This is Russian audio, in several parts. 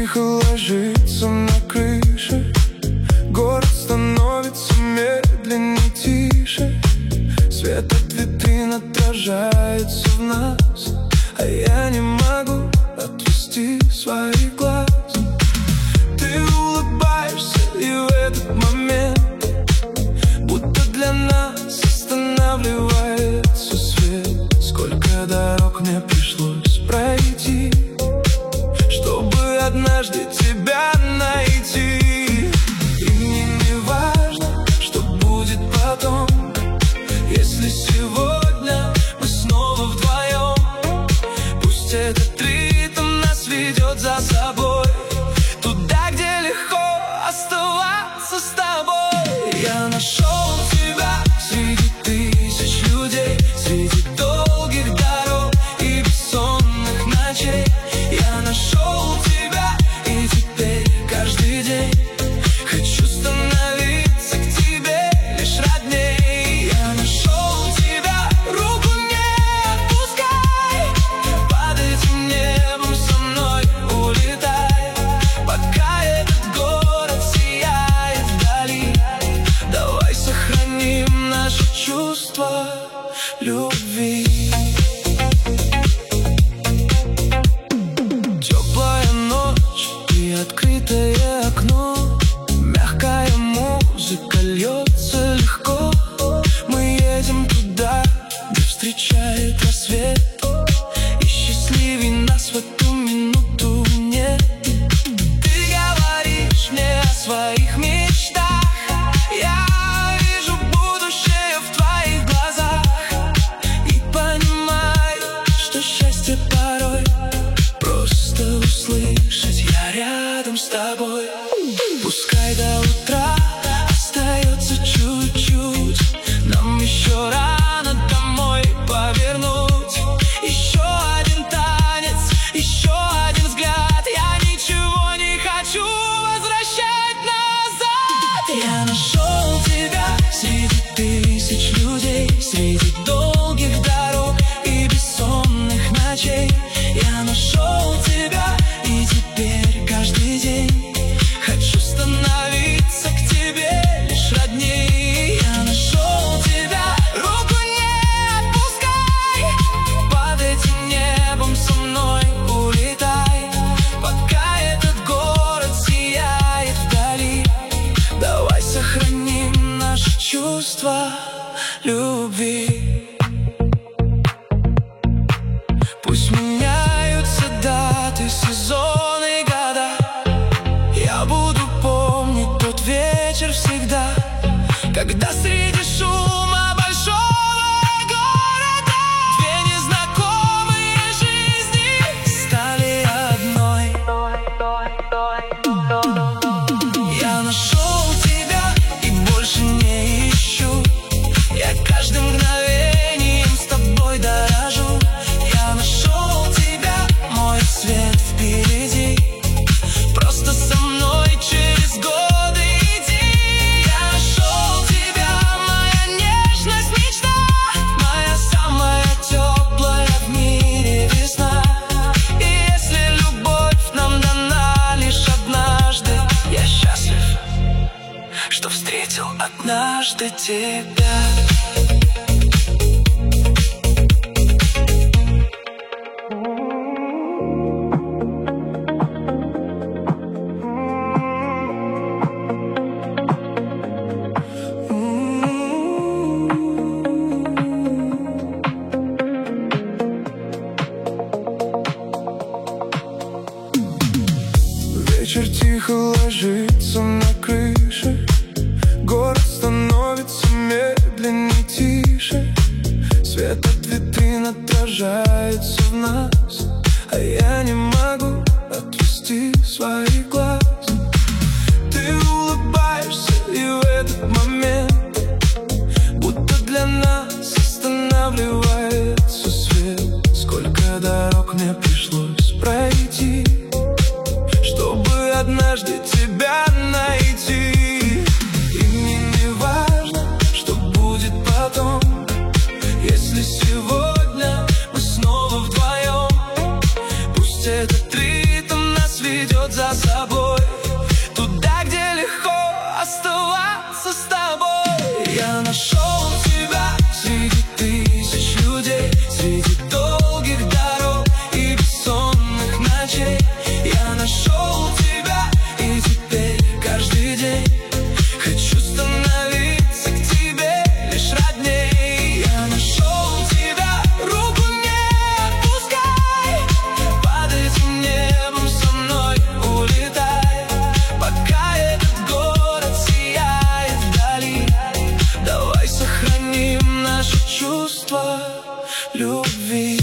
тихо ложится на крыше. Город становится медленнее, тише. Свет от витрин отражается в нас, а я не могу отвести свои глаз. Ты улыбаешься, и в этот момент будто для нас останавливается свет. Сколько дорог мне пришлось пройти, чтобы однажды тебя найти. И мне не важно, что будет потом, если сегодня мы снова вдвоем. Пусть этот ритм нас ведет за собой туда, где легко оставаться с тобой. Я нашел тебя среди тысяч людей, среди долгих дорог и бессонных ночей. Я нашел тебя, и теперь каждый день хочу становиться к тебе лишь родней. Я нашел тебя, руку не отпускай, под этим небом со мной улетай, пока этот город сияет вдали. Давай сохраним наше чувство любви. Теплая ночь и открытое окно, мягкая музыка льется легко. Мы едем туда, где встречает рассвет, и счастливей нас в эту минуту нет. Ты говоришь мне о своих мечтах, я вижу будущее в твоих глазах, и понимаю, что счастье порой просто услышать: я рядом с тобой. Пускай до утра остается чуть-чуть, нам еще рано домой повернуть. Еще один танец, еще один взгляд, я ничего не хочу возвращать назад. Я нашел тебя среди тысяч людей, среди долгих дорог и бессонных ночей. Я нашел тебя, и теперь каждый день хочу становиться к тебе лишь родней. Я нашел тебя, руку не отпускай, под этим небом со мной улетай, пока этот город сияет вдали. Давай сохраним наше чувство любви. Пусть меняются даты, сезоны, года, я буду помнить тот вечер всегда, когда среди шума большого города две незнакомые жизни стали одной. Я нашел тебя и больше не ищу, я каждым мгновением с тобой дорожу. Я нашел тебя, мой свет впереди, просто со мной через годы иди. Я нашел тебя, моя нежность, мечта, моя самая теплая в мире весна. И если любовь нам дана лишь однажды, я счастлив, что встретил однажды тебя. Вечер тихо ложится на крыше. Город становится медленнее, тише. Свет от витрин отражается в нас, а я не могу отвести свои глаз. Ты улыбаешься, и в этот момент будто для нас останавливается свет. Сколько дорог мне пришлось пройти, чтобы однажды тебя найти. И мне не важно, что будет потом, если сегодня мы снова вдвоем. Пусть этот ритм нас ведет за собой любви.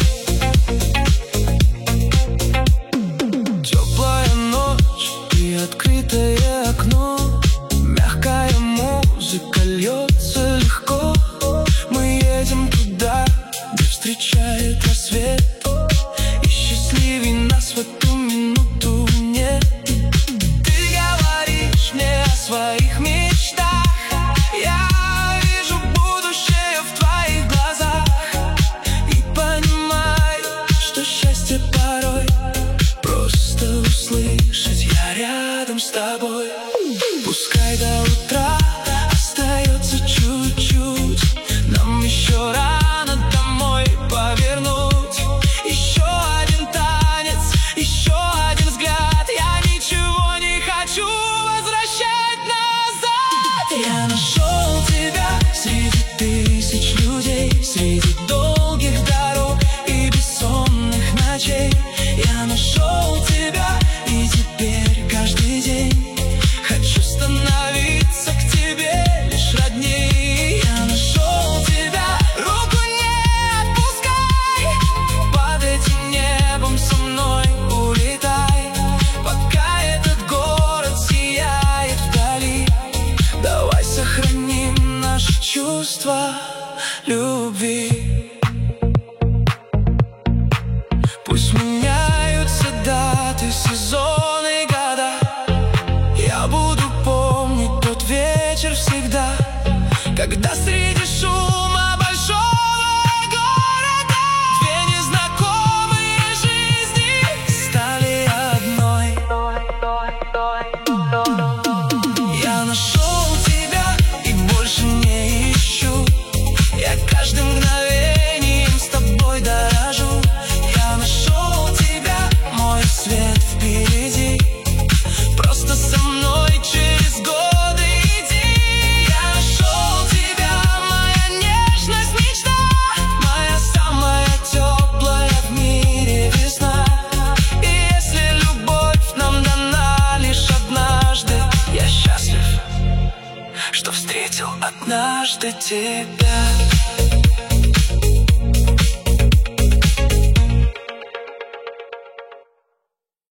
Теплая ночь и открытое окно, мягкая музыка льется легко. Мы едем туда, где встречает рассвет, и счастливей нас в эту минуту нет. Ты говоришь мне о своих мечтах, я вижу будущее в твоих глазах, и понимаю, что счастье порой просто услышать: я рядом с тобой. Пускай до утра остается чуть-чуть, нам еще рано домой повернуть. Еще один танец, еще один взгляд, я ничего не хочу возвращать назад. Я нашел тебя среди тысяч людей, среди долгих дорог и бессонных ночей. Я нашел тебя, и теперь каждый день хочу становиться к тебе лишь родней. Я нашел тебя, руку не отпускай, под этим небом со мной улетай, пока этот город сияет вдали. Давай сохраним наши чувства любви. Пусть меняются даты, сезоны, года, я буду помнить тот вечер всегда, когда среди шума большого города две незнакомые жизни стали одной. Я нашел тебя и больше не ищу, я каждым мгновением с тобой дорожу. Я нашел тебя, мой свет впереди, просто со мной через годы иди. Я нашел тебя, моя нежность, мечта, моя самая теплая в мире весна. И если любовь нам дана лишь однажды, я счастлив, что встретил однажды тебя.